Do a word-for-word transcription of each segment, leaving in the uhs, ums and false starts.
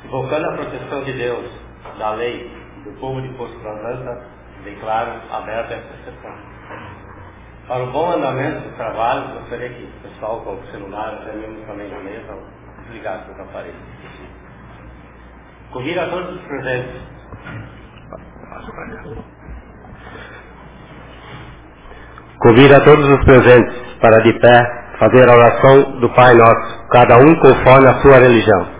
Invocando a proteção de Deus, da lei, do povo de Poço Plantanta, declaro aberta esta sessão. Para o bom andamento do trabalho, gostaria que o pessoal com o celular, até mesmo também na mesa, desligasse os aparelhos. Convido a todos os presentes. Convido a todos os presentes para de pé fazer a oração do Pai Nosso, cada um conforme a sua religião.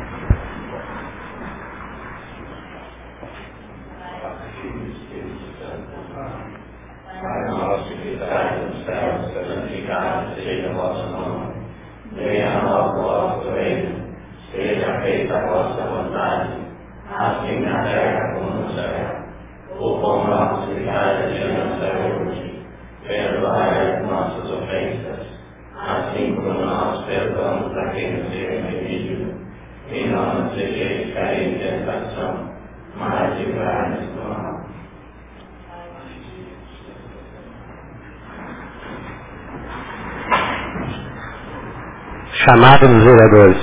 Chamada dos vereadores.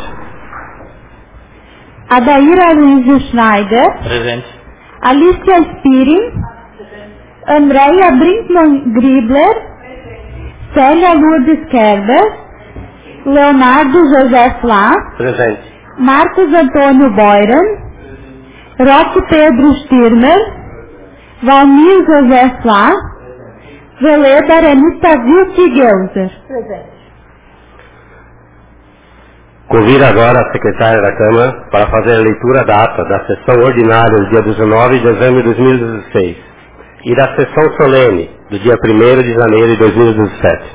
Adaíra Luiz Schneider. Presente. Alicia Spirin. Andréia Brinkman Gribler. Célia Lourdes Kerber. Leonardo José Flá. Presente. Marcos Antônio Boyran. Roque Pedro Stirmer. Valmir José Flá. Veleda Renita Vilke Gelser. Presente. Convido agora a secretária da Câmara para fazer a leitura da ata da sessão ordinária do dia dezenove de dezembro de dois mil e dezesseis e da sessão solene do dia primeiro de janeiro de dois mil e dezessete.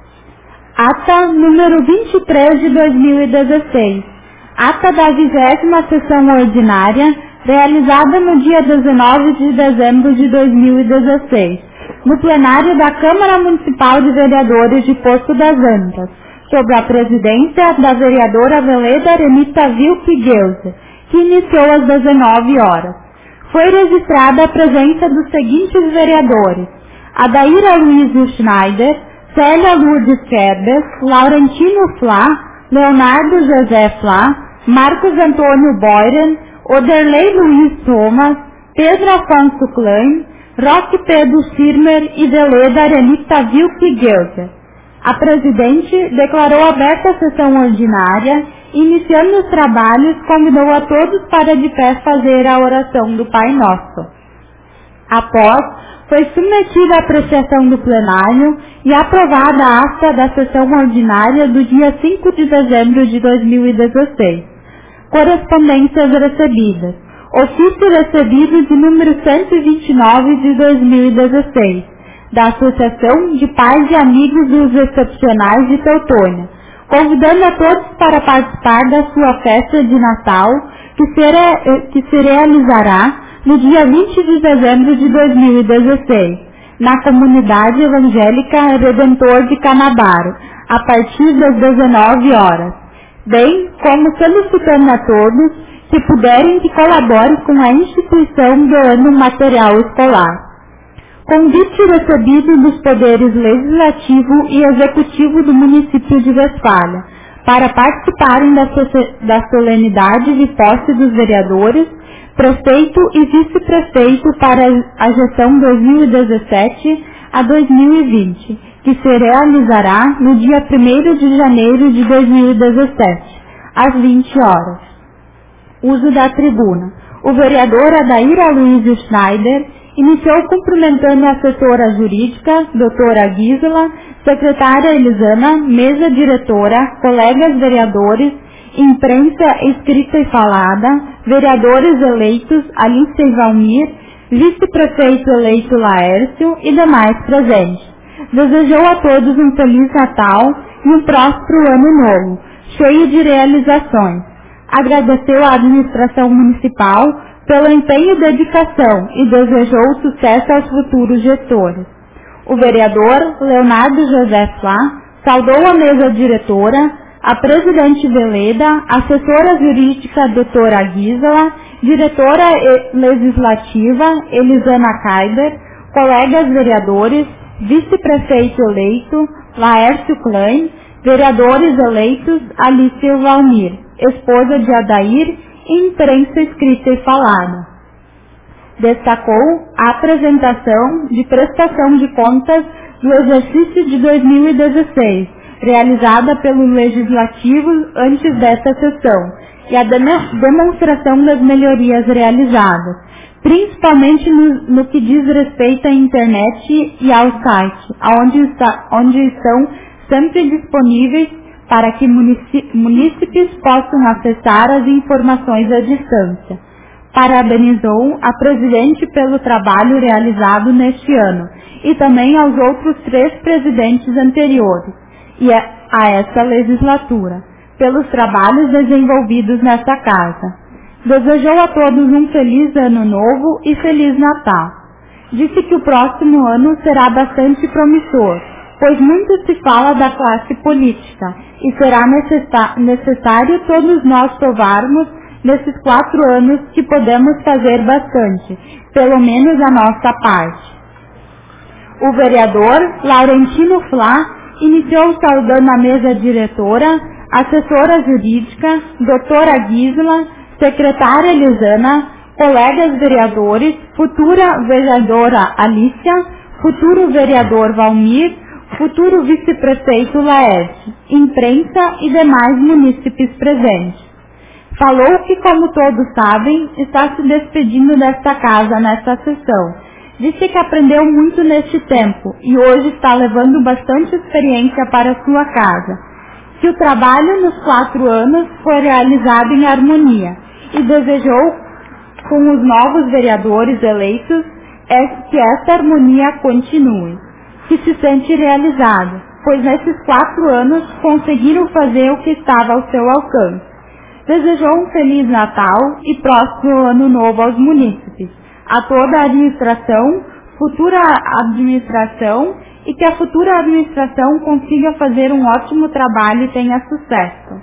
Ata número vinte e três de dois mil e dezesseis. Ata da vigésima sessão ordinária, realizada no dia dezenove de dezembro de dois mil e dezesseis, no plenário da Câmara Municipal de Vereadores de Poço das Antas, sob a presidência da vereadora Veleda Renita Vilke Gelser, que iniciou às dezenove horas. Foi registrada a presença dos seguintes vereadores: Adaíra Luiz Schneider, Célia Lourdes Kerber, Laurentino Flá, Leonardo José Flá, Marcos Antônio Boyran, Oderley Luiz Thomas, Pedro Afonso Klein, Roque Pedro Stirmer e Veleda Renita Vilke Gelser. A presidente declarou aberta a sessão ordinária, iniciando os trabalhos, convidou a todos para de pé fazer a oração do Pai Nosso. Após, foi submetida à apreciação do plenário e aprovada a ata da sessão ordinária do dia cinco de dezembro de dois mil e dezesseis. Correspondências recebidas. Ofício recebido de número cento e vinte e nove de dois mil e dezesseis. Da Associação de Pais e Amigos dos Excepcionais de Teutônia, convidando a todos para participar da sua festa de Natal, que se, re... que se realizará no dia vinte de dezembro de dois mil e dezesseis, na comunidade evangélica Redentor de Canabaro, a partir das dezenove horas, bem como solicitando a todos que puderem que colaborem com a instituição doando material escolar. Convite recebido dos poderes legislativo e executivo do município de Westfália para participarem da, so da solenidade de posse dos vereadores, prefeito e vice-prefeito para a gestão dois mil e dezessete a dois mil e vinte, que se realizará no dia primeiro de janeiro de dois mil e dezessete, às vinte horas. Uso da tribuna. O vereador Adaíra Luiz Schneider iniciou cumprimentando a assessora jurídica, doutora Gisela, secretária Elisana, mesa diretora, colegas vereadores, imprensa escrita e falada, vereadores eleitos Alicia e Valmir, vice-prefeito eleito Laércio e demais presentes. Desejou a todos um feliz Natal e um próspero ano novo, cheio de realizações. Agradeceu à administração municipal pelo empenho e dedicação e desejou sucesso aos futuros gestores. O vereador Leonardo José Flá saudou a mesa diretora, a presidente Veleda, assessora jurídica doutora Gisela, diretora legislativa Elisana Kaiber, colegas vereadores, vice-prefeito eleito Laércio Klein, vereadores eleitos Alicia Valmir, esposa de Adair e imprensa escrita e falada. Destacou a apresentação de prestação de contas do exercício de dois mil e dezesseis, realizada pelo Legislativo antes desta sessão, e a demonstração das melhorias realizadas, principalmente no, no que diz respeito à internet e ao site, onde, está, onde estão sempre disponíveis para que munícipes possam acessar as informações à distância. Parabenizou a Presidente pelo trabalho realizado neste ano e também aos outros três presidentes anteriores e a, a esta legislatura, pelos trabalhos desenvolvidos nesta casa. Desejou a todos um feliz ano novo e feliz Natal. Disse que o próximo ano será bastante promissor, pois muito se fala da classe política e será necessário todos nós provarmos nesses quatro anos que podemos fazer bastante, pelo menos a nossa parte. O vereador Laurentino Flá iniciou saudando a mesa diretora, assessora jurídica, doutora Gisela, secretária Elisana, colegas vereadores, futura vereadora Alícia, futuro vereador Valmir, futuro vice-prefeito Laerte, imprensa e demais munícipes presentes. Falou que, como todos sabem, está se despedindo desta casa nesta sessão. Disse que aprendeu muito neste tempo e hoje está levando bastante experiência para sua casa. Que o trabalho nos quatro anos foi realizado em harmonia e desejou, com os novos vereadores eleitos, que esta harmonia continue. Que se sente realizado, pois nesses quatro anos conseguiram fazer o que estava ao seu alcance. Desejou um Feliz Natal e próximo Ano Novo aos munícipes, a toda a administração, futura administração e que a futura administração consiga fazer um ótimo trabalho e tenha sucesso.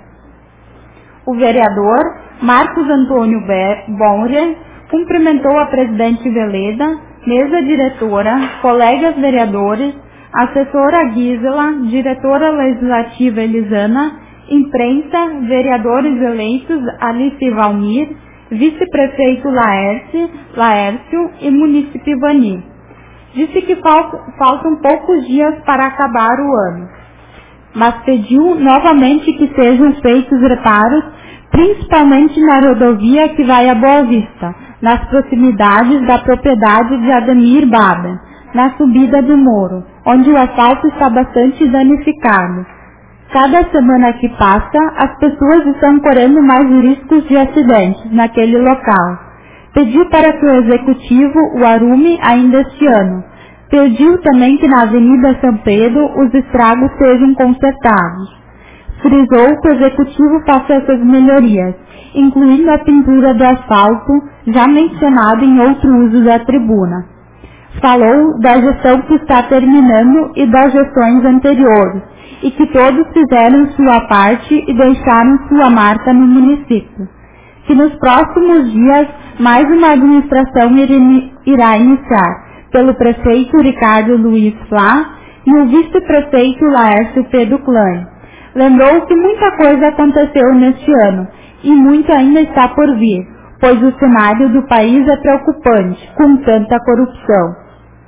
O vereador Marcos Antônio Bonner cumprimentou a presidente Veleda, mesa diretora, colegas vereadores, assessora Gisela, diretora legislativa Elisana, imprensa, vereadores eleitos Alice e Valmir, vice-prefeito Laerte, Laércio e munícipe Vani. Disse que faltam, faltam poucos dias para acabar o ano, mas pediu novamente que sejam feitos reparos, principalmente na rodovia que vai a Boa Vista, nas proximidades da propriedade de Ademir Baben, na subida do Moro, onde o asfalto está bastante danificado. Cada semana que passa, as pessoas estão correndo mais riscos de acidentes naquele local. Pediu para que o executivo o arume ainda este ano. Pediu também que na Avenida São Pedro os estragos sejam consertados. Frisou que o executivo faça essas melhorias, incluindo a pintura do asfalto, já mencionado em outro uso da tribuna. Falou da gestão que está terminando e das gestões anteriores, e que todos fizeram sua parte e deixaram sua marca no município. Que nos próximos dias mais uma administração irá iniciar pelo prefeito Ricardo Luiz Flá e o vice-prefeito Laércio Pedro Klein. Lembrou que muita coisa aconteceu neste ano e muito ainda está por vir, pois o cenário do país é preocupante, com tanta corrupção.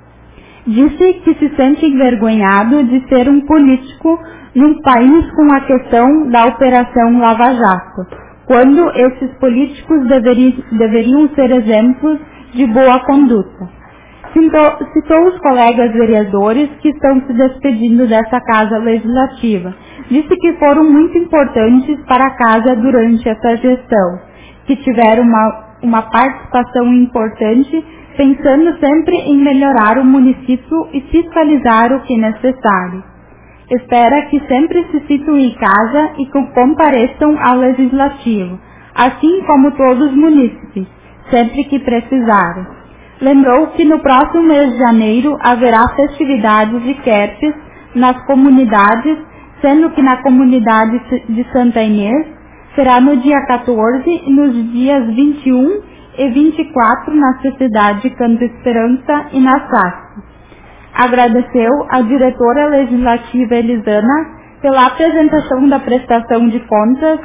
Disse que se sente envergonhado de ser um político num país com a questão da Operação Lava Jato, quando esses políticos deveri, deveriam ser exemplos de boa conduta. Citou, citou os colegas vereadores que estão se despedindo dessa casa legislativa. Disse que foram muito importantes para a casa durante essa gestão, que tiveram uma, uma participação importante, pensando sempre em melhorar o município e fiscalizar o que é necessário. Espera que sempre se situem em casa e compareçam ao Legislativo, assim como todos os munícipes, sempre que precisarem. Lembrou que no próximo mês de janeiro haverá festividades de Querpes nas comunidades, sendo que na comunidade de Santa Inês será no dia quatorze e nos dias vinte e um e vinte e quatro na Sociedade de Canto Esperança e na S A S. Agradeceu à diretora legislativa Elisana pela apresentação da prestação de contas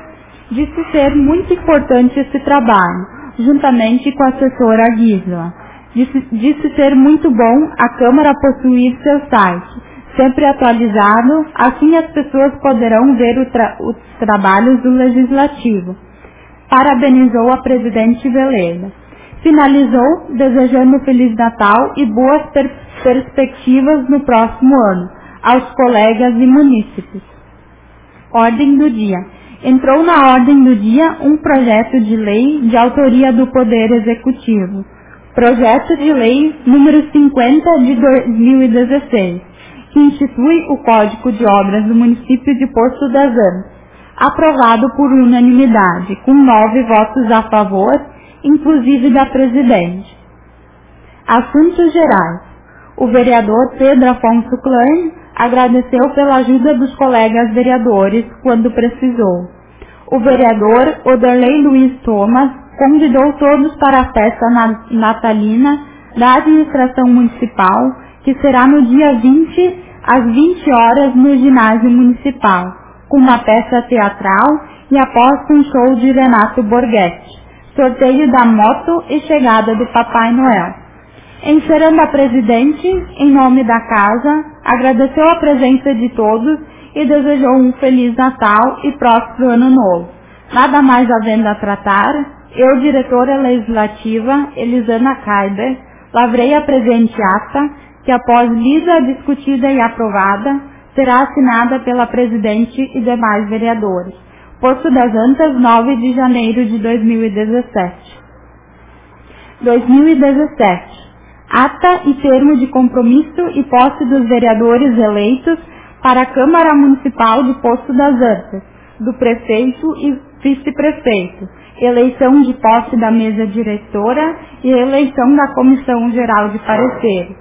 Disse ser muito importante esse trabalho, juntamente com a assessora Gisela. Disse, disse ser muito bom a Câmara possuir seu site, sempre atualizado, assim as pessoas poderão ver o tra os trabalhos do Legislativo. Parabenizou a presidente Veleda. Finalizou desejando Feliz Natal e boas per perspectivas no próximo ano aos colegas e munícipes. Ordem do dia. Entrou na ordem do dia um projeto de lei de autoria do Poder Executivo. Projeto de lei número cinquenta de dois mil e dezesseis, que institui o Código de Obras do município de Poço das Antas, aprovado por unanimidade, com nove votos a favor, inclusive da presidente. Assuntos gerais. O vereador Pedro Afonso Klein agradeceu pela ajuda dos colegas vereadores quando precisou. O vereador Oderley Luiz Thomas convidou todos para a festa natalina da administração municipal, que será no dia vinte, às vinte horas, no ginásio municipal, com uma peça teatral e após um show de Renato Borghetti, sorteio da moto e chegada do Papai Noel. Encerrando a presidente, em nome da casa, agradeceu a presença de todos e desejou um Feliz Natal e próspero Ano Novo. Nada mais havendo a tratar, eu, diretora legislativa, Elisana Kaiber, lavrei a presente ata, que após lida, discutida e aprovada, será assinada pela presidente e demais vereadores. Poço das Antas, nove de janeiro de dois mil e dezessete. dois mil e dezessete. Ata e termo de compromisso e posse dos vereadores eleitos para a Câmara Municipal de Poço das Antas, do prefeito e vice-prefeito, eleição de posse da mesa diretora e eleição da Comissão Geral de Pareceres.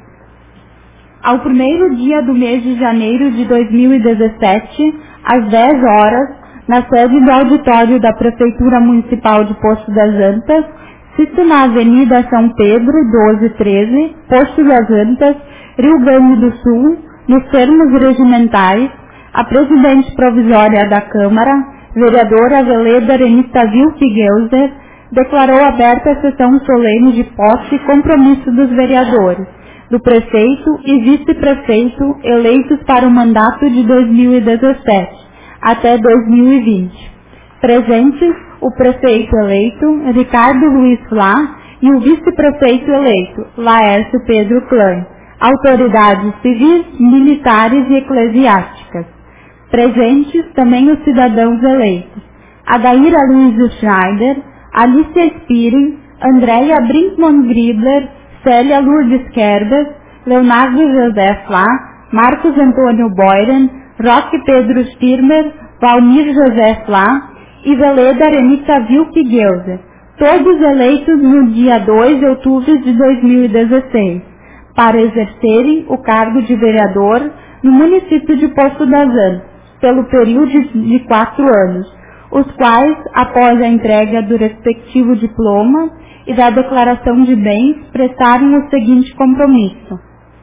Ao primeiro dia do mês de janeiro de dois mil e dezessete, às dez horas, na sede do auditório da Prefeitura Municipal de Poço das Antas, situado na Avenida São Pedro, doze treze, Poço das Antas, Rio Grande do Sul, nos termos regimentais, a presidente provisória da Câmara, vereadora Veleda Renita Wilke-Gelser, declarou aberta a sessão solene de posse e compromisso dos vereadores, do prefeito e vice-prefeito eleitos para o mandato de dois mil e dezessete até dois mil e vinte. Presentes o prefeito eleito, Ricardo Luiz Flá, e o vice-prefeito eleito, Laércio Pedro Klein, autoridades civis, militares e eclesiásticas. Presentes também os cidadãos eleitos, Adaíra Luiz Schneider, Alicia Spiri, Andréia Brinkmann Gribler, Célia Lourdes Kerber, Leonardo José Flá, Marcos Antônio Boyren, Roque Pedro Stirmer, Valmir José Flá e Veleda Renita Wilke-Gelser, todos eleitos no dia dois de outubro de dois mil e dezesseis, para exercerem o cargo de vereador no município de Poço das Antas, pelo período de quatro anos, os quais, após a entrega do respectivo diploma e da declaração de bens, prestaram o seguinte compromisso.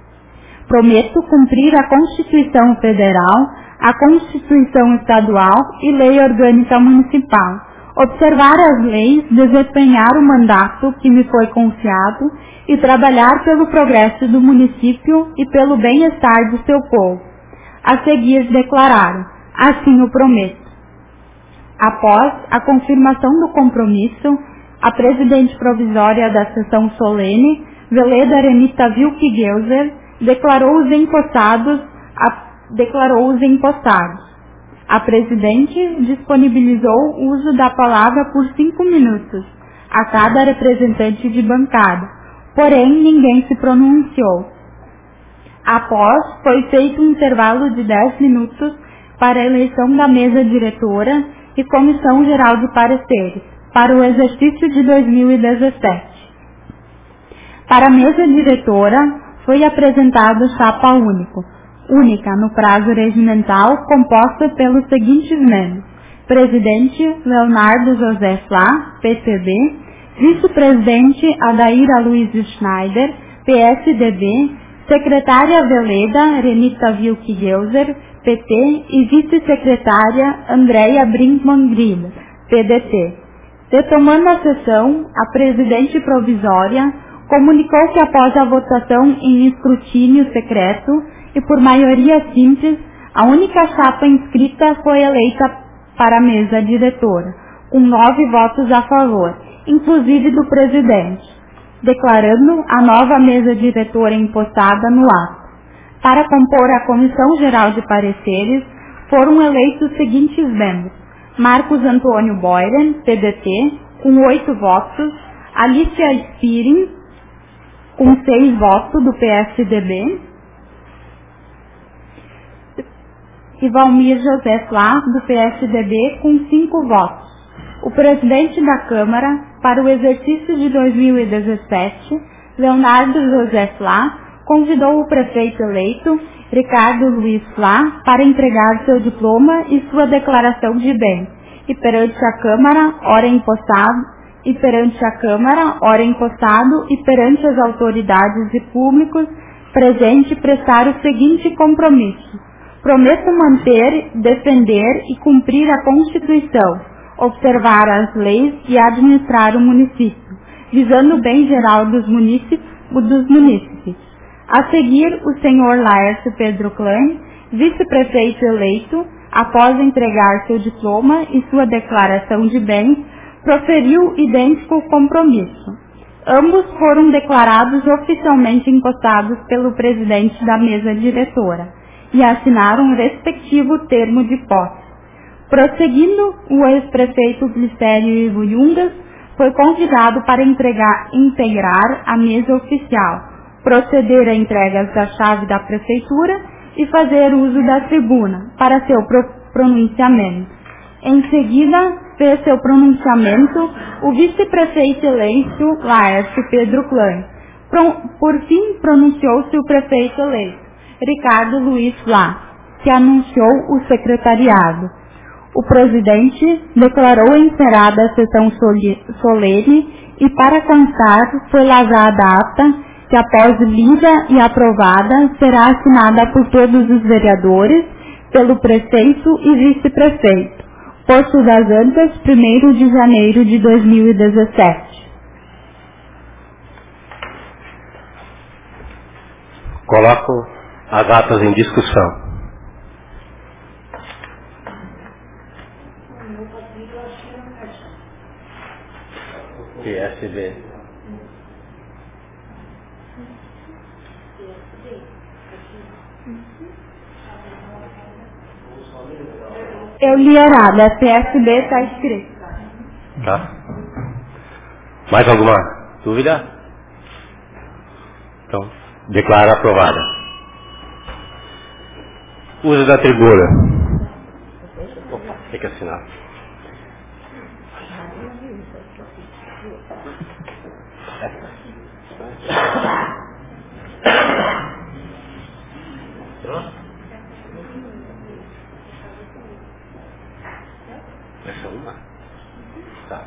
Prometo cumprir a Constituição Federal, a Constituição Estadual e Lei Orgânica Municipal, observar as leis, desempenhar o mandato que me foi confiado e trabalhar pelo progresso do município e pelo bem-estar do seu povo. A seguir declararam, assim o prometo. Após a confirmação do compromisso, a presidente provisória da sessão solene, Veleda Renita Wilke-Gelser, declarou os empossados, a, declarou os empossados. A presidente disponibilizou o uso da palavra por cinco minutos a cada representante de bancada, porém ninguém se pronunciou. Após, foi feito um intervalo de dez minutos para a eleição da mesa diretora e comissão geral de pareceres, para o exercício de dois mil e dezessete. Para a mesa diretora, foi apresentada chapa único, única no prazo regimental, composta pelos seguintes membros: presidente Leonardo José Flá, P T B, vice-presidente Adaíra Luiz Schneider, P S D B, secretária Veleda Renita Wilke-Gelser, P T, e vice-secretária Andréia Brinkmann Gribler, P D T. Retomando a sessão, a presidente provisória comunicou que após a votação em escrutínio secreto e por maioria simples, a única chapa inscrita foi eleita para a mesa diretora, com nove votos a favor, inclusive do presidente, declarando a nova mesa diretora empossada no ato. Para compor a Comissão Geral de Pareceres, foram eleitos os seguintes membros: Marcos Antônio Boyren, P D T, com oito votos, Alicia Spirin, com seis votos, do P S D B, e Valmir José Flá, do P S D B, com cinco votos. O presidente da Câmara, para o exercício de dois mil e dezessete, Leonardo José Flá, convidou o prefeito eleito, Ricardo Luiz Flá, para entregar seu diploma e sua declaração de bens, e perante a Câmara, ora empossado, e perante a Câmara, ora empossado, e perante as autoridades e públicos presente prestar o seguinte compromisso: prometo manter, defender e cumprir a Constituição, observar as leis e administrar o município, visando o bem geral dos munícipes. Dos munícipes. A seguir, o senhor Laércio Pedro Klein, vice-prefeito eleito, após entregar seu diploma e sua declaração de bens, proferiu idêntico compromisso. Ambos foram declarados oficialmente empossados pelo presidente da mesa diretora e assinaram o respectivo termo de posse. Prosseguindo, o ex-prefeito Glicério Ivo Yungas foi convidado para entregar, integrar a mesa oficial, proceder a entregas da chave da prefeitura e fazer uso da tribuna para seu pro- pronunciamento. Em seguida, fez seu pronunciamento o vice-prefeito eleito Laércio Pedro Klein. Pro- por fim, pronunciou-se o prefeito eleito, Ricardo Luiz Flá, que anunciou o secretariado. O presidente declarou encerrada a sessão solene e, para constar, foi lavrada a ata que, após lida e aprovada, será assinada por todos os vereadores, pelo prefeito e vice-prefeito. Poço das Antas, primeiro de janeiro de dois mil e dezessete. Coloco as atas em discussão. P S B. Eu li errado, a P S B está escrito. Tá? Mais alguma dúvida? Então, declara aprovada. Uso da tribuna. Opa, tem que assinar. Essa uma? Tá.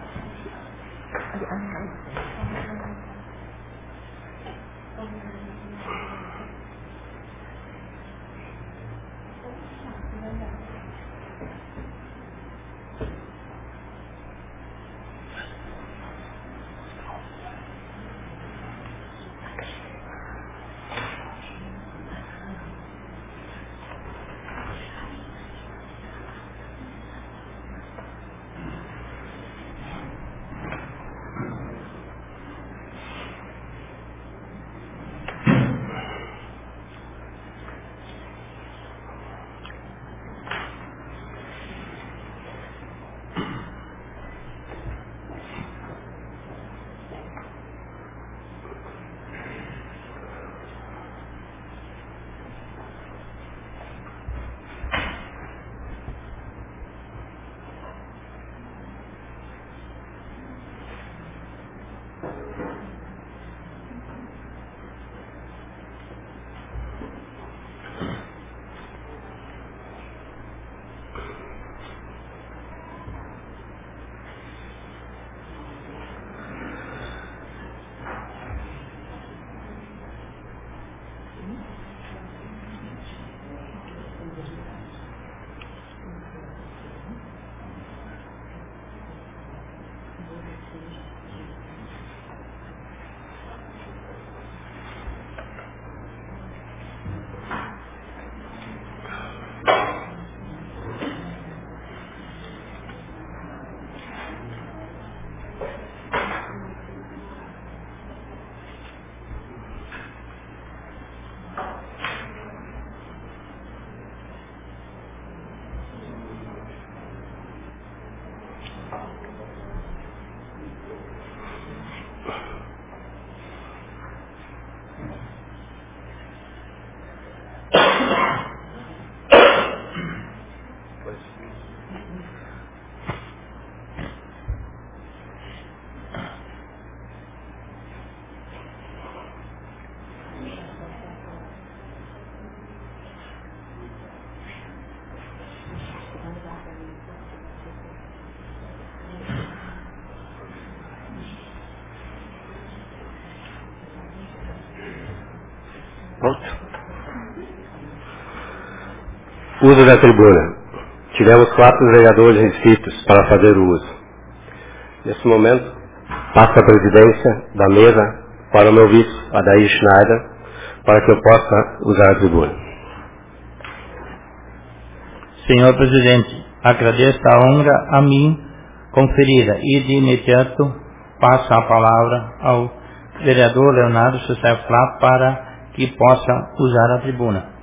Uso da tribuna. Tivemos quatro vereadores inscritos para fazer o uso. Nesse momento, passo a presidência da mesa para o meu vice, Adair Schneider, para que eu possa usar a tribuna. Senhor presidente, agradeço a honra a mim conferida e de imediato passo a palavra ao vereador Leonardo José Flá para que possa usar a tribuna.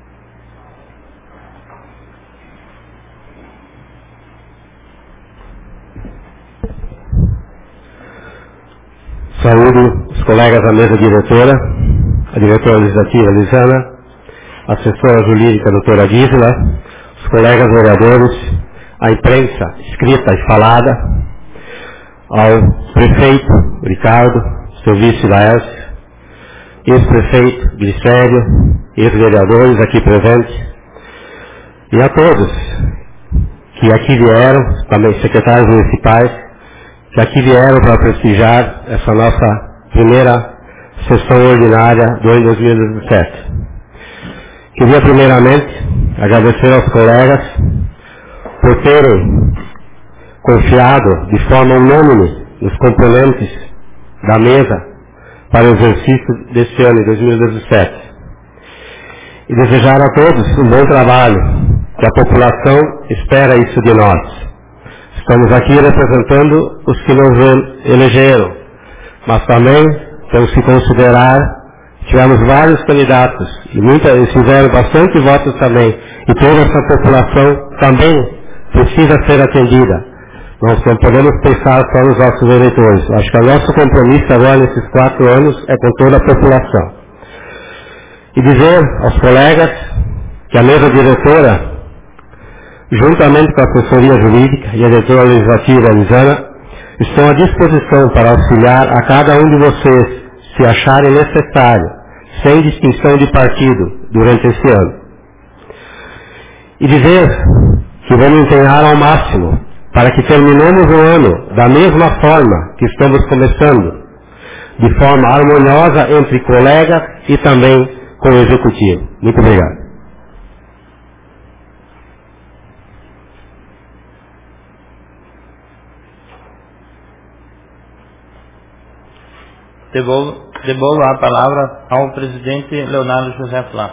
Saúdo os colegas da mesa diretora, a diretora legislativa Lisana, a assessora jurídica doutora Gisela, os colegas vereadores, a imprensa escrita e falada, ao prefeito Ricardo, seu vice Laércio, ex-prefeito Glicério, ex-vereadores aqui presentes, e a todos que aqui vieram, também secretários municipais, que aqui vieram para prestigiar essa nossa primeira sessão ordinária do ano dois mil e dezessete. Queria primeiramente agradecer aos colegas por terem confiado de forma unânime nos componentes da mesa para o exercício deste ano de dois mil e dezessete. E desejar a todos um bom trabalho, que a população espera isso de nós. Estamos aqui representando os que nos elegeram, mas também temos que considerar que tivemos vários candidatos e muita, eles fizeram bastante votos também, e toda essa população também precisa ser atendida. Nós não podemos pensar só nos nossos eleitores. Acho que o nosso compromisso agora nesses quatro anos é com toda a população. E dizer aos colegas que a mesa diretora, juntamente com a assessoria jurídica e a diretora legislativa Lisana, estão à disposição para auxiliar a cada um de vocês, se acharem necessário, sem distinção de partido, durante esse ano. E dizer que vamos empenhar ao máximo para que terminemos o ano da mesma forma que estamos começando, de forma harmoniosa entre colegas e também com o Executivo. Muito obrigado. Devolvo, devolvo a palavra ao presidente Leonardo José Flá.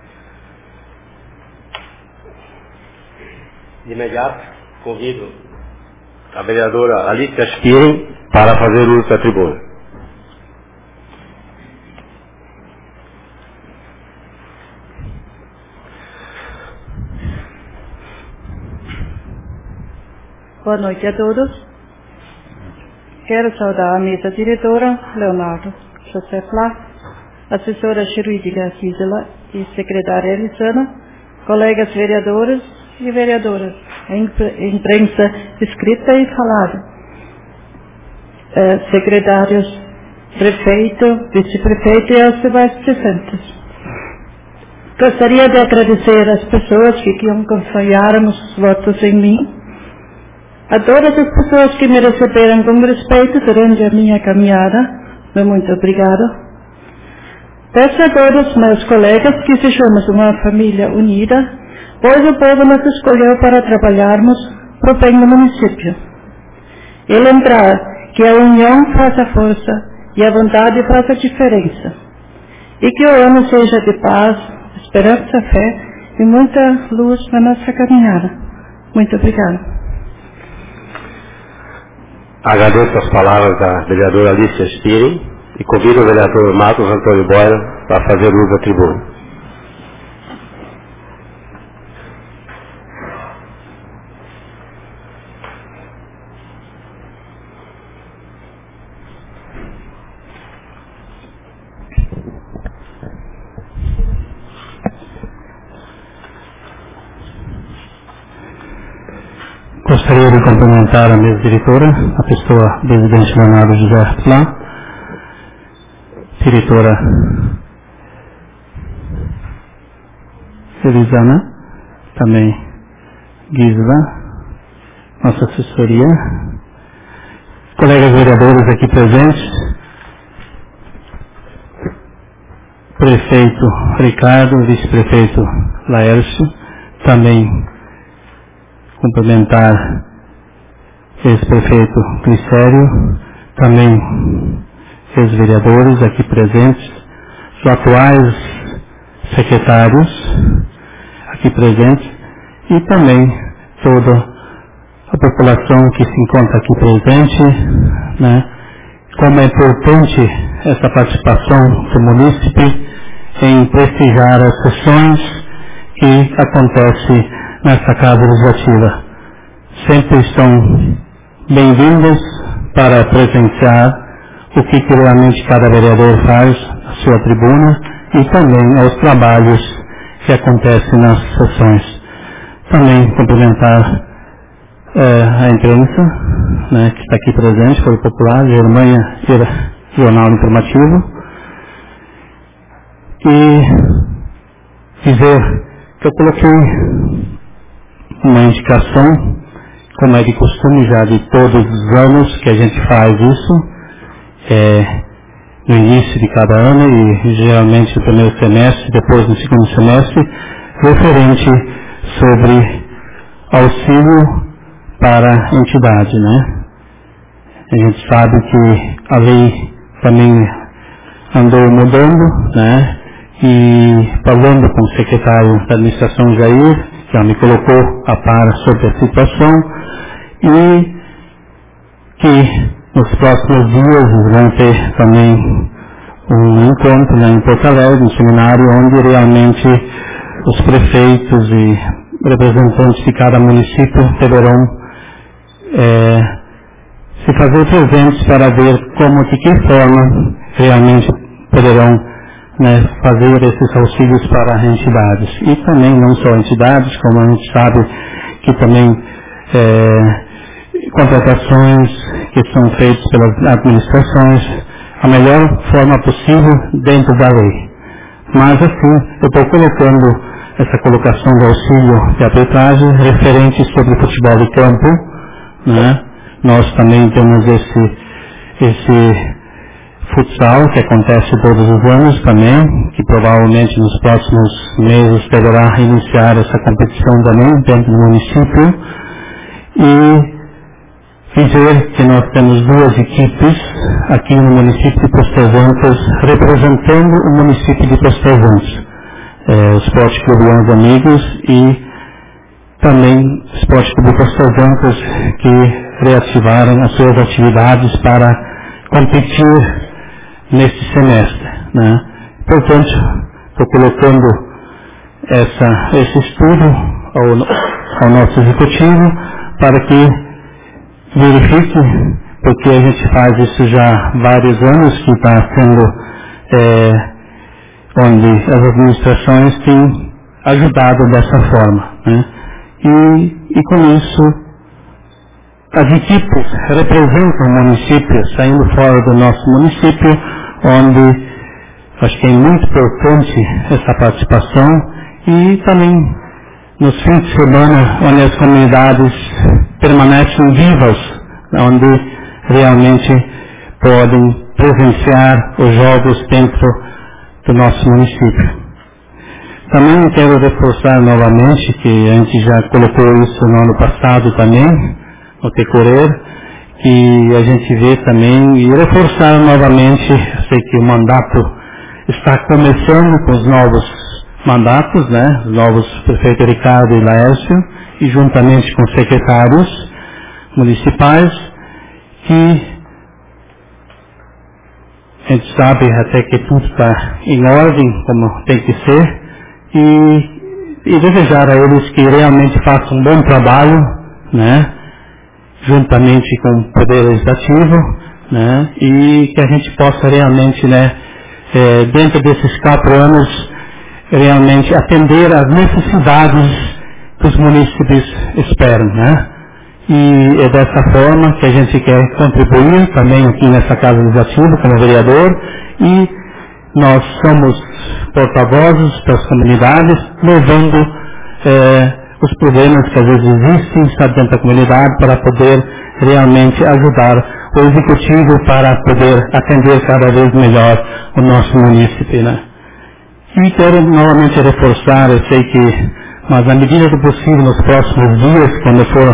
De imediato, convido a vereadora Alicia Spirin para fazer uso da tribuna. Boa noite a todos. Quero saudar a mesa diretora, Leonardo José Flá, assessora jurídica Gisela e secretária Elisana, colegas vereadores e vereadoras, imprensa escrita e falada, eh, secretários, prefeito, vice-prefeito e aos demais presentes. Gostaria de agradecer às pessoas que, que confiaram os votos em mim, a todas as pessoas que me receberam com respeito durante a minha caminhada, muito obrigada. Peço a todos meus colegas que sejamos uma família unida, pois o povo nos escolheu para trabalharmos para o bem do município. E lembrar que a união faz a força e a vontade faz a diferença. E que o ano seja de paz, esperança, fé e muita luz na nossa caminhada. Muito obrigada. Agradeço as palavras da vereadora Alicia Spirin e convido o vereador Marcos Antônio Boira para fazer uso da tribuna. Gostaria de cumprimentar a mesa diretora, a pessoa presidente Leonardo José Flá, diretora Elisana, também Gisela, nossa assessoria, colegas vereadores aqui presentes, prefeito Ricardo, vice-prefeito Laércio, também cumprimentar ex-prefeito Glicério, também ex-vereadores aqui presentes, os atuais secretários aqui presentes e também toda a população que se encontra aqui presente, né? Como é importante essa participação do munícipe em prestigiar as sessões que acontecem nessa Casa Legislativa. Sempre estão bem-vindos para presenciar o que, que realmente cada vereador faz na sua tribuna e também aos trabalhos que acontecem nas sessões. Também cumprimentar é, a imprensa, né, que está aqui presente, Foro Popular, Germânia e Jornal Informativo, e dizer que eu coloquei uma indicação, como é de costume já de todos os anos que a gente faz isso, é, no início de cada ano e geralmente no primeiro semestre, depois no segundo semestre, referente sobre auxílio para a entidade, né? A gente sabe que a lei também andou mudando, né? E falando com o secretário da administração Jair, já me colocou a par sobre a situação e que nos próximos dias vão ter também um encontro, né, em Porto Alegre, um seminário onde realmente os prefeitos e representantes de cada município deverão é, se fazer presentes para ver como, de que forma realmente poderão, né, fazer esses auxílios para as entidades. E também não só entidades, como a gente sabe que também é, contratações que são feitas pelas administrações, a melhor forma possível dentro da lei. Mas assim, eu estou colocando essa colocação do auxílio de arbitragem referente sobre o futebol de campo, né? Nós também temos esse, esse futsal que acontece todos os anos também, que provavelmente nos próximos meses deverá iniciar essa competição também dentro do município. E dizer que nós temos duas equipes aqui no município de Postevantes, representando o município de Postevantes. É, o Esporte Clube Bons Amigos e também o Esporte Clube Postevantes, que reativaram as suas atividades para competir neste semestre, né? Portanto, estou colocando essa, esse estudo ao, ao nosso executivo para que verifique, porque a gente faz isso já há vários anos, que está sendo é, onde as administrações têm ajudado dessa forma, né? E, e com isso as equipes representam o município, saindo fora do nosso município, onde acho que é muito importante essa participação, e também nos fins de semana, onde as comunidades permanecem vivas, onde realmente podem presenciar os jogos dentro do nosso município. Também quero reforçar novamente, que a gente já colocou isso no ano passado também, no Tecorer, que a gente vê também, e reforçar novamente, eu sei que o mandato está começando com os novos mandatos, né, os novos prefeitos Ricardo e Laércio, e juntamente com os secretários municipais, que a gente sabe até que tudo está em ordem, como tem que ser, e, e desejar a eles que realmente façam um bom trabalho, né, juntamente com o Poder Legislativo, né, e que a gente possa realmente, né, é, dentro desses quatro anos, realmente atender às necessidades que os munícipes esperam, né? E é dessa forma que a gente quer contribuir também aqui nessa Casa Legislativa como vereador, e nós somos porta-vozes para as comunidades, levando é, os problemas que às vezes existem sabe, dentro da comunidade para poder realmente ajudar o Executivo para poder atender cada vez melhor o nosso município, né? E quero novamente reforçar, eu sei que, mas na medida do possível nos próximos dias, quando for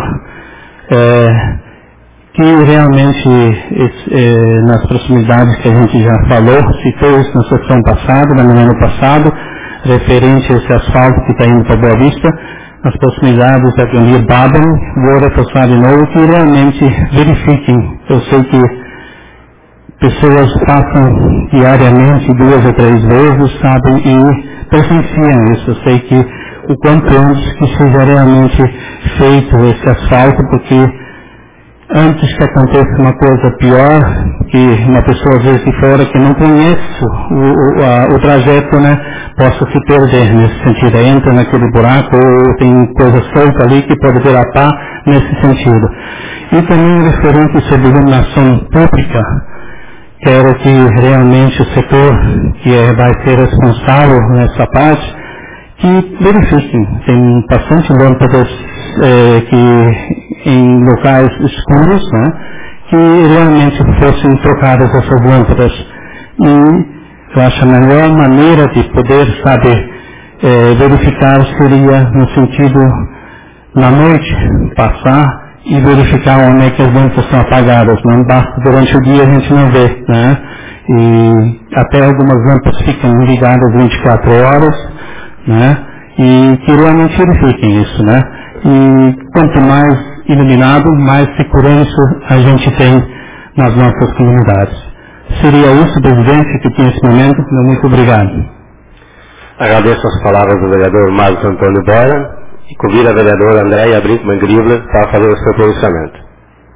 É, que realmente é, nas proximidades que a gente já falou, citou isso na sessão passada, no ano passado, referente a esse asfalto que está indo para Boa Vista, nas proximidades da Avenida Babel, vou reforçar de novo que realmente verifiquem. Eu sei que pessoas passam diariamente, duas ou três vezes, sabem, e presenciam isso. Eu sei que o quanto antes que seja realmente feito esse asfalto, porque antes que aconteça uma coisa pior, que uma pessoa às vezes de fora que não conhece o, o, a, o trajeto, né, possa se perder nesse sentido, entra naquele buraco ou tem coisa solta ali que pode derrapar nesse sentido. E também referente sobre iluminação pública, quero que realmente o setor que é, vai ser responsável nessa parte, que verifiquem, tem bastante lâmpadas é, que em locais escuros, né, que realmente fossem trocadas essas lâmpadas. E eu acho a melhor maneira de poder, sabe, é, verificar seria no sentido, na noite, passar e verificar onde é que as lâmpadas são apagadas. Não basta durante o dia a gente não vê, né, e até algumas lâmpadas ficam ligadas vinte e quatro horas, né? E que realmente verifiquem isso, né? E quanto mais iluminado, mais segurança a gente tem nas nossas comunidades. Seria isso, presidente, que tinha esse momento. Muito obrigado. Agradeço as palavras do vereador Marcos Antônio Bora e convido a vereadora Andréia Brinkmann Gribler para fazer o seu pronunciamento.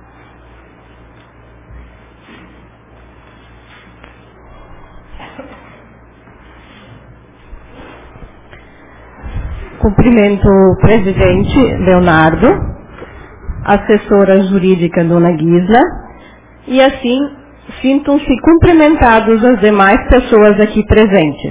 Cumprimento o presidente Leonardo, assessora jurídica Dona Gisla, e assim sintam-se cumprimentados as demais pessoas aqui presentes.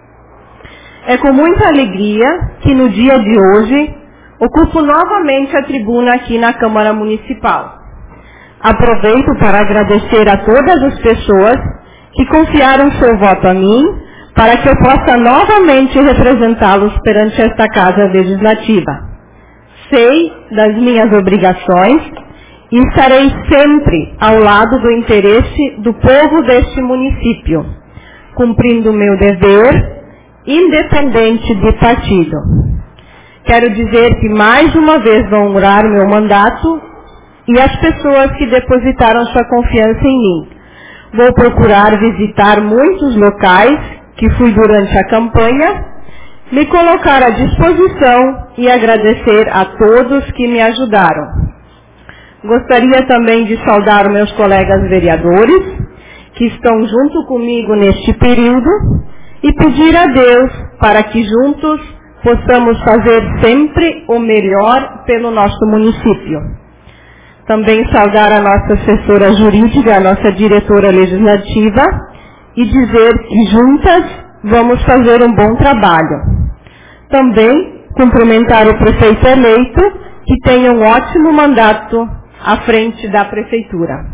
É com muita alegria que no dia de hoje ocupo novamente a tribuna aqui na Câmara Municipal. Aproveito para agradecer a todas as pessoas que confiaram seu voto a mim, para que eu possa novamente representá-los perante esta Casa Legislativa. Sei das minhas obrigações e estarei sempre ao lado do interesse do povo deste município, cumprindo o meu dever, independente de partido. Quero dizer que mais uma vez vou honrar o meu mandato e as pessoas que depositaram sua confiança em mim. Vou procurar visitar muitos locais que fui durante a campanha, me colocar à disposição e agradecer a todos que me ajudaram. Gostaria também de saudar meus colegas vereadores, que estão junto comigo neste período, e pedir a Deus para que juntos possamos fazer sempre o melhor pelo nosso município. Também saudar a nossa assessora jurídica, a nossa diretora legislativa, e dizer que juntas vamos fazer um bom trabalho. Também cumprimentar o prefeito eleito, que tem um ótimo mandato à frente da prefeitura.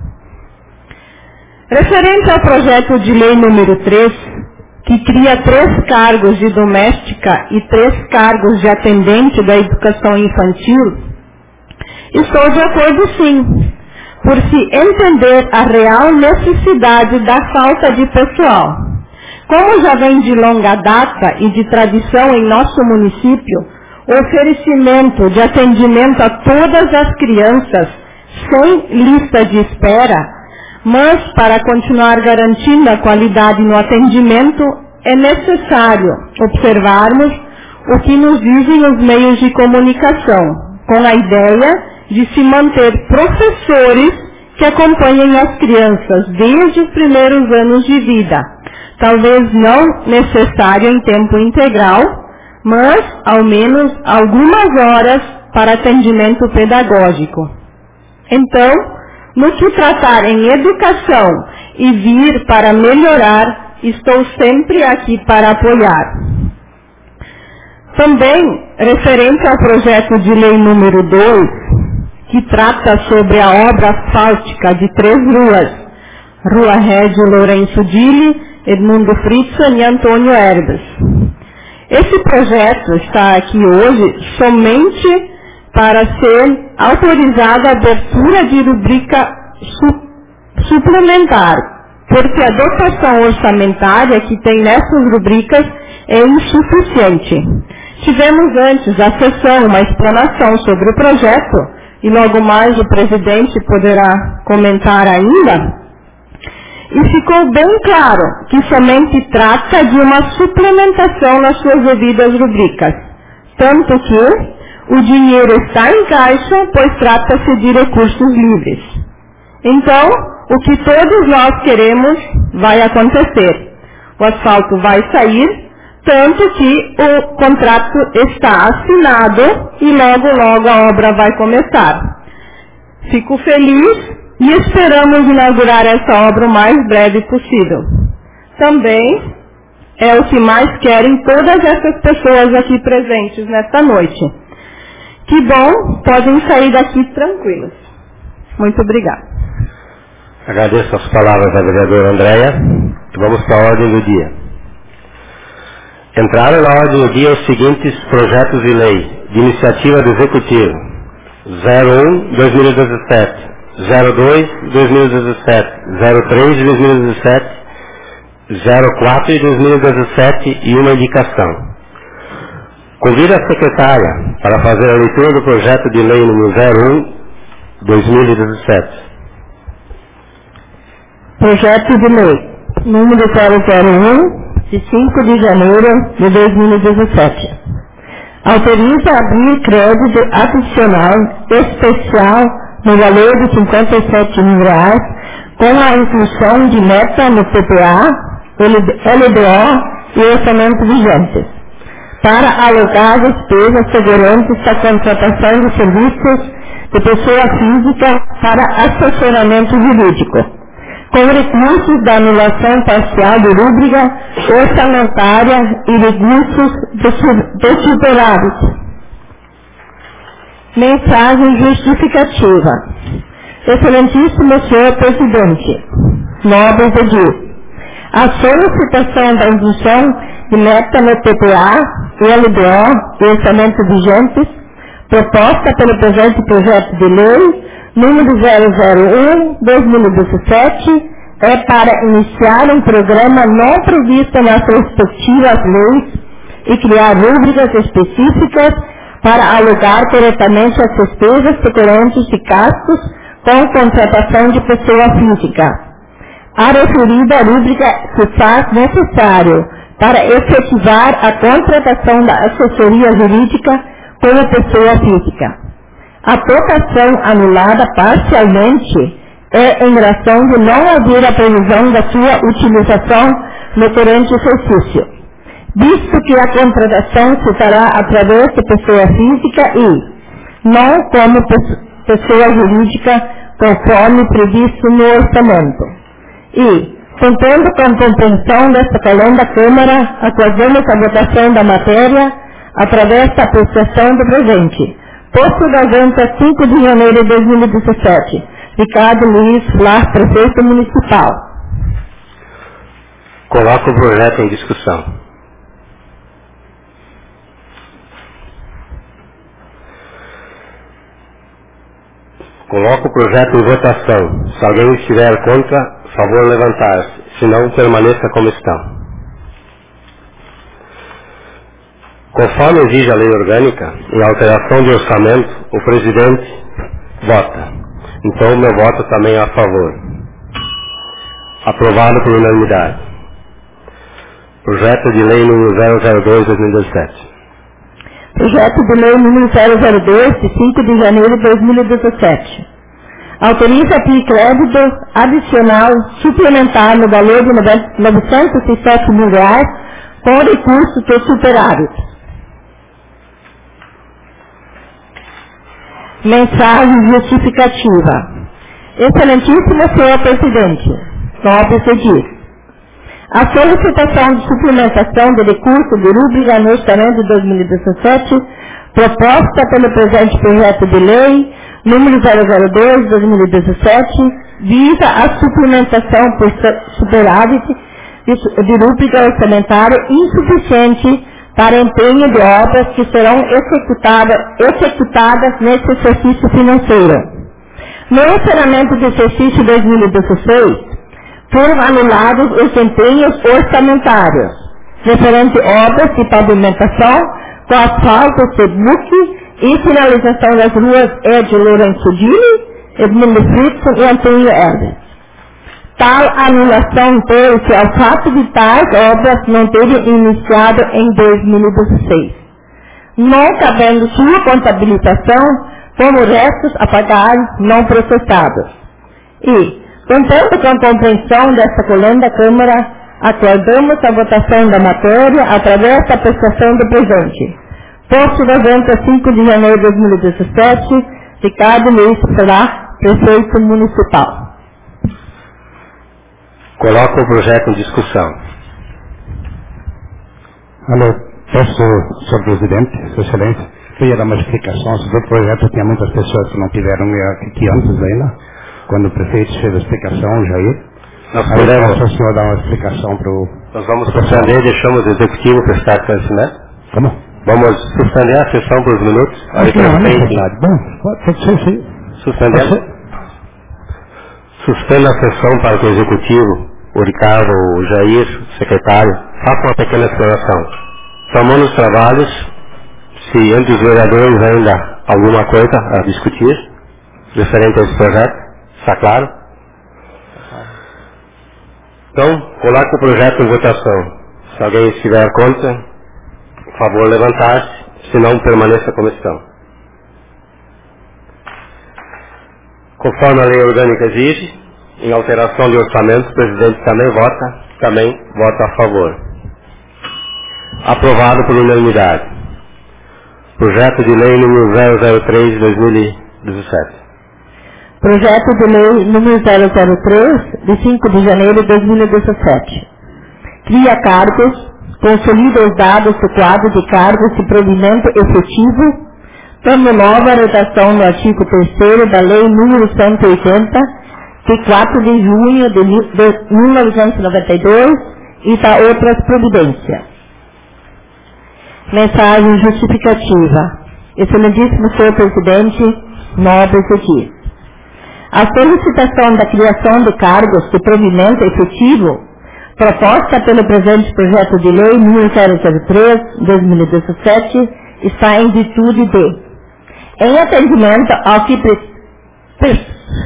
Referente ao projeto de lei número três, que cria três cargos de doméstica e três cargos de atendente da educação infantil, estou de acordo sim, por se entender a real necessidade da falta de pessoal. Como já vem de longa data e de tradição em nosso município, o oferecimento de atendimento a todas as crianças sem lista de espera, mas para continuar garantindo a qualidade no atendimento, é necessário observarmos o que nos dizem os meios de comunicação, com a ideia de se manter professores que acompanhem as crianças desde os primeiros anos de vida. Talvez não necessário em tempo integral, mas ao menos algumas horas para atendimento pedagógico. Então, no que tratar em educação e vir para melhorar, estou sempre aqui para apoiar. Também, referente ao projeto de lei número dois, que trata sobre a obra asfáltica de três ruas, Rua Régio Lourenço Dille, Edmundo Fritzen e Antônio Herbes. Esse projeto está aqui hoje somente para ser autorizada a abertura de rubrica su suplementar, porque a dotação orçamentária que tem nessas rubricas é insuficiente. Tivemos antes a sessão, uma explanação sobre o projeto, e logo mais o presidente poderá comentar ainda, e ficou bem claro que somente trata de uma suplementação nas suas devidas rubricas, tanto que o dinheiro está em caixa, pois trata-se de recursos livres. Então, o que todos nós queremos vai acontecer. O asfalto vai sair, tanto que o contrato está assinado e logo, logo a obra vai começar. Fico feliz e esperamos inaugurar essa obra o mais breve possível. Também é o que mais querem todas essas pessoas aqui presentes nesta noite. Que bom, podem sair daqui tranquilos. Muito obrigada. Agradeço as palavras da vereadora Andréia. Vamos para a ordem do dia. Entraram na ordem do dia os seguintes projetos de lei de iniciativa do Executivo: zero um, dois mil e dezessete, zero dois, dois mil e dezessete, zero três, dois mil e dezessete, zero quatro, dois mil e dezessete e uma indicação. Convido a secretária para fazer a leitura do projeto de lei número zero um, dois mil e dezessete. Projeto de lei número zero zero um, de cinco de janeiro de dois mil e dezessete. Autoriza abrir crédito adicional especial no valor de cinquenta e sete mil reais, com a inclusão de meta no P P A, L D O e orçamento vigentes, para alocar despesas semelhantes à contratação de serviços de pessoa física para assessoramento jurídico, com recursos da anulação parcial de rúbrica orçamentária e recursos de superávit. Mensagem justificativa. Excelentíssimo senhor presidente, nobres edil, a solicitação da indução de meta no P P A, L D O e orçamento vigentes, proposta pelo presente projeto de lei número zero zero um, dois mil e dezessete, é para iniciar um programa não previsto nas respectivas leis e criar rúbricas específicas para alugar corretamente as despesas decorrentes de gastos com contratação de pessoa física. A referida rúbrica se faz necessário para efetivar a contratação da assessoria jurídica como pessoa física. A dotação anulada parcialmente é em razão de não haver a previsão da sua utilização no corrente exercício, visto que a contratação se fará através de pessoa física e não como pessoa jurídica, conforme previsto no orçamento. E, contando com a compreensão desta calenda Câmara, aguardamos a votação da matéria através da apreciação do presente. Posto da Venta, cinco de janeiro de dois mil e dezessete. Ricardo Luiz Flar, prefeito municipal. Coloco o projeto em discussão. Coloco o projeto em votação. Se alguém estiver contra, favor levantar-se. Se não, permaneça como estão. Conforme exige a lei orgânica, em alteração de orçamento, o presidente vota. Então, meu voto também é a favor. Aprovado por unanimidade. Projeto de Lei número zero zero dois, dois mil e dezessete. Projeto de Lei número zero zero dois, de cinco de janeiro de dois mil e dezessete. Autoriza a crédito adicional suplementar no valor de novecentos e sete mil reais com recurso do superávit. Mensagem justificativa. Excelentíssimo senhor Presidente, nobre pedir. A solicitação de suplementação de recurso de rúbrica no orçamento de dois mil e dezessete, proposta pelo presente projeto de lei, número zero zero dois, dois mil e dezessete, visa a suplementação por superávit de rúbrica orçamentária insuficiente para empenho de obras que serão executadas, executadas nesse exercício financeiro. No orçamento do exercício dois mil e dezesseis, foram anulados os empenhos orçamentários, referente a obras de pavimentação, com asfalto, Sebuque e finalização das ruas Ed Lourenço Dini, Edmundo Fritzen e Antônio Hermes. Tal anulação deve-se ao fato de tais obras não terem iniciado em dois mil e dezesseis, não cabendo sua contabilização como restos a pagar não processados. E, contando com a compreensão desta colenda Câmara, aguardamos a votação da matéria através da prestação do presente. Posto noventa e cinco de janeiro de dois mil e dezessete, Ricardo Luiz será prefeito municipal. Coloco o projeto em discussão. Alô, peço, senhor Presidente, Sua Excelência, eu ia dar uma explicação sobre o projeto. Tinha muitas pessoas que não tiveram aqui antes ainda, quando o prefeito fez a explicação, Jair. Nós Aí podemos, peço ao senhor dar uma explicação para o... nós vamos suspender, deixamos o executivo prestar esclarecimento. Como? Vamos suspender a sessão por uns minutos. Aí Não, não é prefeito, necessário. Bom, pode, pode ser, sim. suspendendo. Suspenda a sessão para que o executivo, o Ricardo, o Jair, o secretário, faça uma pequena explanação. Tomando os trabalhos, se entre os vereadores ainda alguma coisa a discutir, referente a esse projeto, está claro? Então, coloque o projeto em votação. Se alguém estiver contra, por favor, levantar-se, se não, permaneça como estão. Conforme a lei orgânica exige, em alteração de orçamento, o presidente também vota, também vota a favor. Aprovado por unanimidade. Projeto de lei número zero zero três de dois mil e dezessete. Projeto de lei número zero zero três, de cinco de janeiro de dois mil e dezessete. Cria cargos, consolida os dados do quadro de cargos de provimento efetivo, dando nova redação no artigo terceiro da lei número cento e oitenta, de quatro de junho de mil novecentos e noventa e dois, e da outras providências. Mensagem justificativa. Excelentíssimo senhor Presidente, nobre pedir. A solicitação da criação de cargos de provimento efetivo, proposta pelo presente projeto de lei número zero zero três, dois mil e dezessete, está em virtude de, em atendimento ao que pre, pre,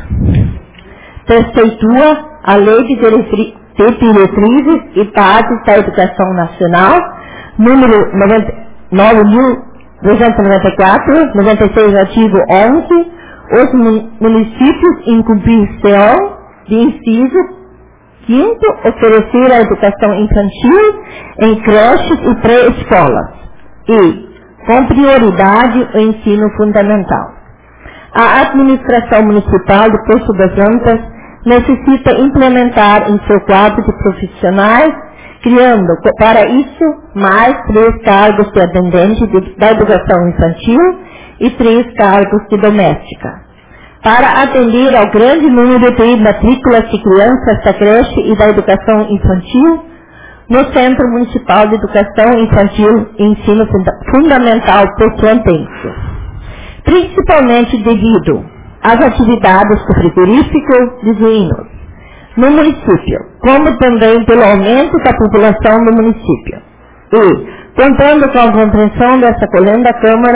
presteitua a Lei de Diretrizes e Bases da Educação Nacional, número nove mil duzentos e noventa e quatro, noventa e seis, artigo onze, os municípios incumbir-se-ão de inciso quinto, oferecer a educação infantil em creches e pré-escolas e, com prioridade, o ensino fundamental. A administração municipal de Poço das Antas necessita implementar em seu quadro de profissionais, criando para isso mais três cargos de atendente de, da educação infantil e três cargos de doméstica, para atender ao grande número de matrículas de crianças da creche e da educação infantil no Centro Municipal de Educação Infantil e Ensino Fundamental Poçoantense, principalmente devido às atividades do frigorífico de suínos no município, como também pelo aumento da população no município. E, contando com a compreensão dessa colenda Câmara,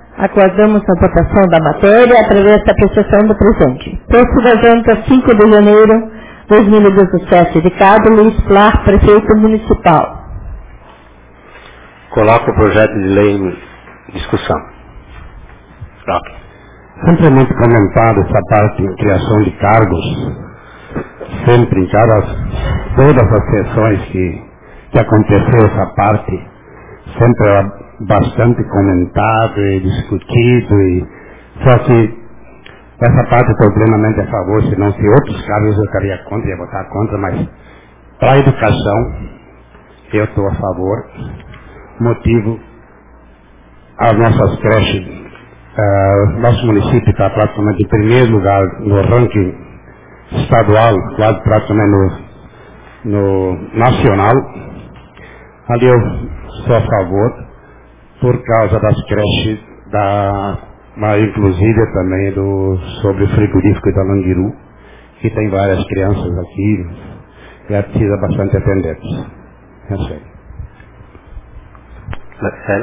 Aguardamos a votação da matéria através da apreciação do presente. Posto das Antas, cinco de janeiro de dois mil e dezessete. Ricardo Luiz Plar, prefeito municipal. Coloco o projeto de lei em discussão. Troque. Simplesmente comentado essa parte de criação de cargos, sempre em cada, todas as sessões que, que aconteceu essa parte, sempre era bastante comentado e discutido, e, só que essa parte estou plenamente a favor, senão se outros cargos eu estaria contra, ia votar contra, mas para a educação eu estou a favor. Motivo, as nossas creches, uh, nosso município está praticamente em primeiro lugar no ranking estadual, quase praticamente no, no nacional. Ali eu sou a favor, por causa das creches, da, mas inclusive também do, sobre o frigorífico da Languiru, que tem várias crianças aqui, e precisa bastante atendentes. É sério. Sério?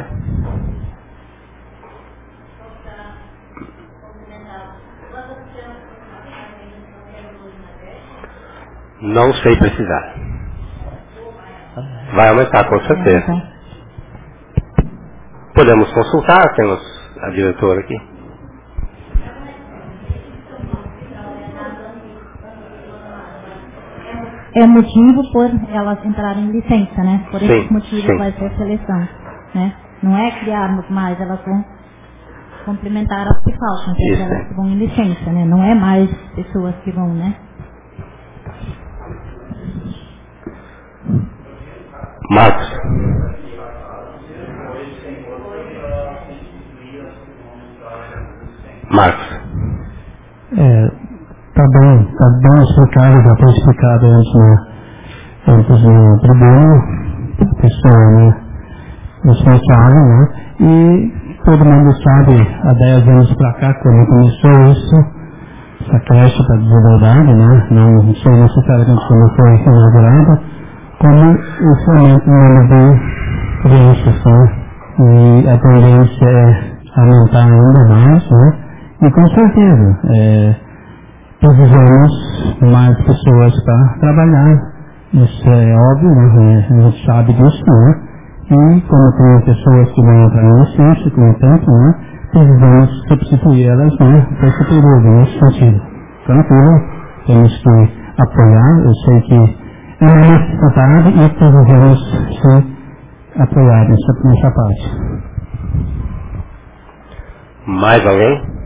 Não sei precisar. Vai aumentar com certeza. Podemos consultar, temos a diretora aqui. É motivo por elas entrarem em licença, né? Por Sim, esse motivo sim. vai ser a seleção, né? Não é criarmos mais, elas vão complementar as que faltam, que Isso, elas é. vão em licença, né? Não é mais pessoas que vão, né? Marcos. Marcos. É, tá bem, tá bem explicado, já foi explicado antes, né, antes no tribunal, a pessoa, né, responsável, né, e todo mundo sabe, há dez anos pra cá, quando começou isso, essa creche está desenvolvida, né, não sei necessariamente quando foi inaugurada, como esse aumento do número de crianças, né, e a tendência é aumentar ainda mais, né, e com certeza, é, precisamos mais pessoas para trabalhar. Isso é óbvio, né? A gente sabe disso, né? E como tem pessoas que vão entrar em licença, com o tempo, né? Precisamos substituir elas, né? Para esse período, nesse sentido. Tranquilo, temos que apoiar. Eu sei que é uma necessidade e precisamos se apoiar nessa, nessa parte. Mais alguém?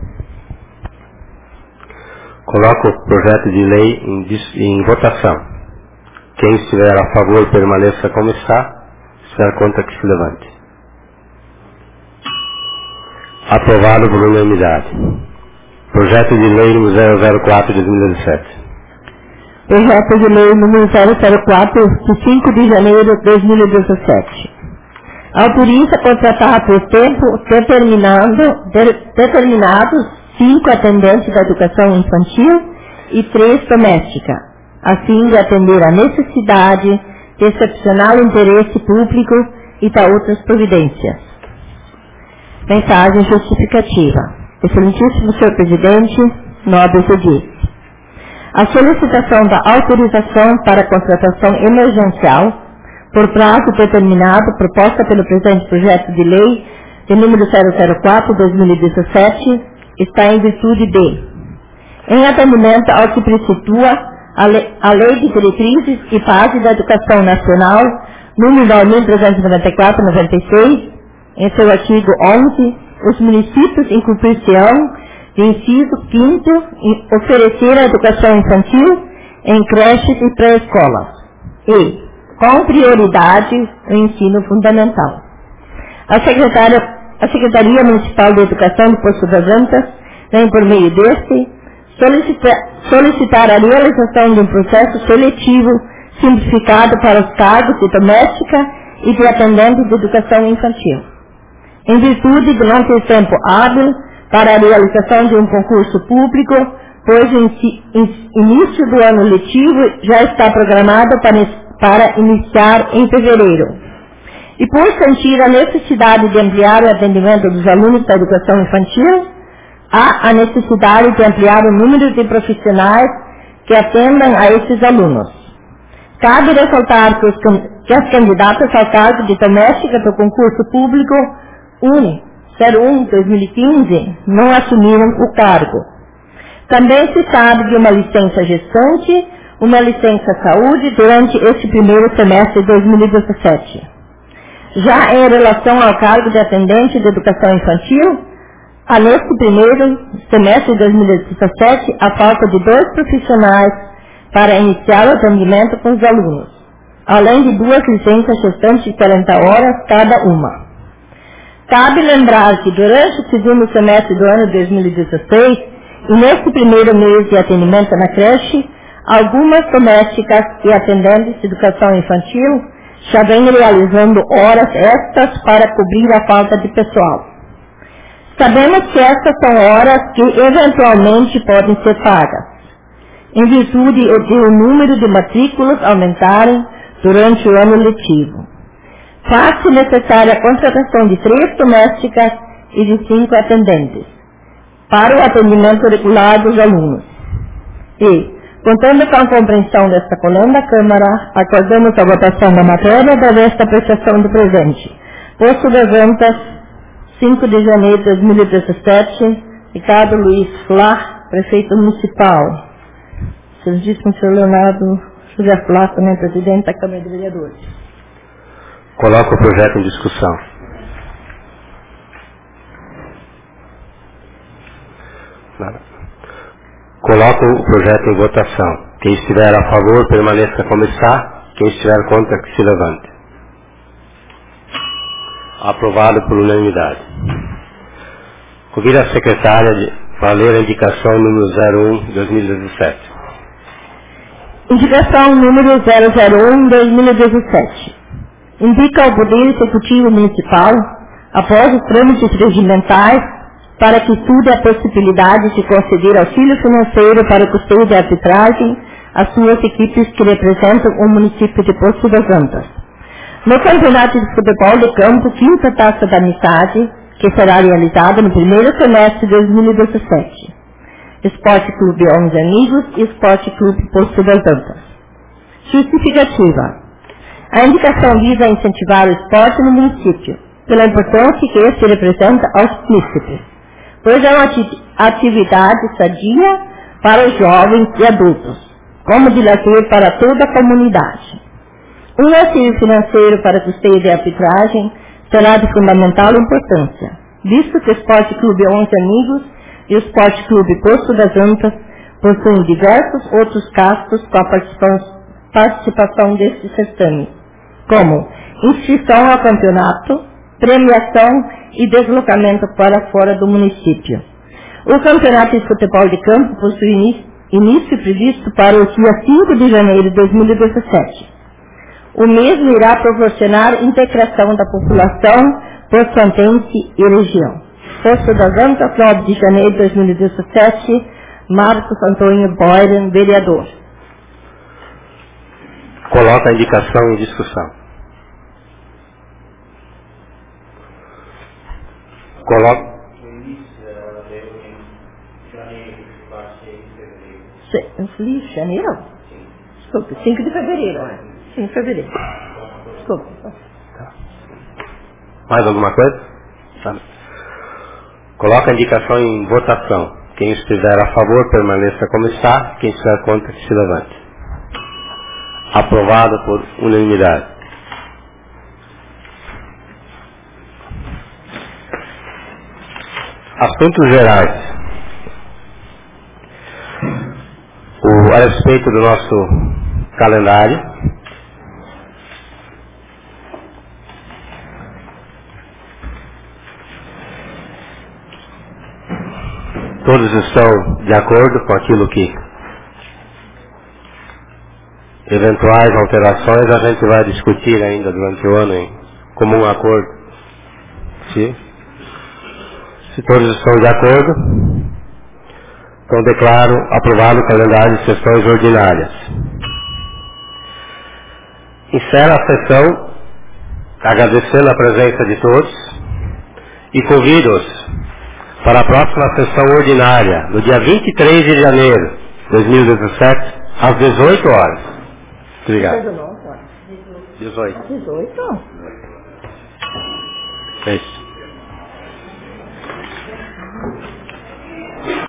Coloco o projeto de lei em, dis- em votação. Quem estiver a favor, permaneça como está. Se estiver contra, que se levante. Aprovado por unanimidade. Projeto de lei número zero zero quatro de dois mil e dezessete. Projeto de lei número zero zero quatro, de cinco de janeiro de dois mil e dezessete. Autoriza contratar por tempo determinado, de, determinados cinco atendentes da educação infantil e três doméstica, a fim de atender a necessidade de excepcional interesse público e da outras providências. Mensagem justificativa. Excelentíssimo senhor Presidente, nobre disse. A solicitação da autorização para a contratação emergencial por prazo determinado proposta pelo presente projeto de lei de número zero zero quatro de dois mil e dezessete está em virtude de, em atendimento ao que precitua a lei, a lei de Diretrizes e Base da Educação Nacional, número nove mil trezentos e noventa e quatro noventa e seis, em seu artigo onze, os municípios incumprir-se-ão de inciso quinto em oferecer a educação infantil em creches e pré-escolas e, com prioridade, o ensino fundamental. A secretária A Secretaria Municipal de Educação de Poço das Antas vem, por meio deste, solicitar, solicitar a realização de um processo seletivo simplificado para os cargos de doméstica e de atendente de educação infantil. Em virtude de não ter tempo hábil para a realização de um concurso público, pois o início do ano letivo já está programado para, para iniciar em fevereiro. E por sentir a necessidade de ampliar o atendimento dos alunos da educação infantil, há a necessidade de ampliar o número de profissionais que atendam a esses alunos. Cabe ressaltar que, os, que as candidatas ao cargo de doméstica do concurso público zero um barra dois mil e quinze não assumiram o cargo. Também se sabe de uma licença gestante, uma licença saúde durante este primeiro semestre de dois mil e dezessete. Já em relação ao cargo de atendente de educação infantil, há neste primeiro semestre de dois mil e dezessete a falta de dois profissionais para iniciar o atendimento com os alunos, além de duas licenças gestantes de quarenta horas cada uma. Cabe lembrar que durante o segundo semestre do ano de dois mil e dezesseis, e neste primeiro mês de atendimento na creche, algumas domésticas e atendentes de educação infantil já vêm realizando horas extras para cobrir a falta de pessoal. Sabemos que estas são horas que eventualmente podem ser pagas, em virtude de o número de matrículas aumentarem durante o ano letivo. Faz-se necessária a contratação de três domésticas e de cinco atendentes para o atendimento regular dos alunos. E, contando com a compreensão desta coluna da Câmara, acordamos a votação da matéria através da apreciação do presente. Posto das Antas, cinco de janeiro de dois mil e dezessete, Ricardo Luiz Flá, prefeito municipal. Excelentíssimo senhor Leonardo José Flá, também presidente da Câmara de Vereadores. Coloco o projeto em discussão. Coloco o projeto em votação. Quem estiver a favor, permaneça como está. Quem estiver contra, que se levante. Aprovado por unanimidade. Convido a secretária para ler a indicação número zero um de dois mil e dezessete. Indicação número zero zero um de dois mil e dezessete. Indica ao Poder Executivo Municipal, após os trâmites regimentais, para que estude a possibilidade de conceder auxílio financeiro para o custeio de arbitragem às suas equipes que representam o município de Poço das Antas. No Campeonato de Futebol de Campo, quinta Taça da Amizade, que será realizada no primeiro semestre de dois mil e dezessete. Esporte Clube onze Amigos e Esporte Clube Poço das Antas. Justificativa. A indicação visa incentivar o esporte no município, pela importância que este representa aos munícipes, pois é uma atividade sadia para os jovens e adultos, como de lazer para toda a comunidade. Um auxílio financeiro para custeio de arbitragem será de fundamental importância, visto que o Esporte Clube onze Amigos e o Esporte Clube Poço das Antas possuem diversos outros gastos com a participação, participação deste certame, como inscrição ao campeonato, premiação e deslocamento para fora do município. O Campeonato de Futebol de Campo possui início previsto para o dia cinco de janeiro de dois mil e dezessete. O mesmo irá proporcionar integração da população poçantense e região. Poço das Antas, nove de janeiro de dois mil e dezessete, Marcos Antônio Boyren, vereador. Coloca a indicação em discussão. Coloca. Feliz janeiro? Desculpe, cinco de fevereiro. cinco de fevereiro. Desculpe. Mais alguma coisa? Tá. Coloca a indicação em votação. Quem estiver a favor, permaneça como está. Quem estiver contra, que se levante. Aprovado por unanimidade. Assuntos gerais. O, a respeito do nosso calendário. Todos estão de acordo com aquilo que eventuais alterações a gente vai discutir ainda durante o ano em comum acordo. Sim? Se todos estão de acordo, então declaro aprovado o calendário de sessões ordinárias. Encerra a sessão agradecendo a presença de todos e convido-os para a próxima sessão ordinária, no dia vinte e três de janeiro de dois mil e dezessete, às dezoito horas. Obrigado. dezoito. dezoito? É isso.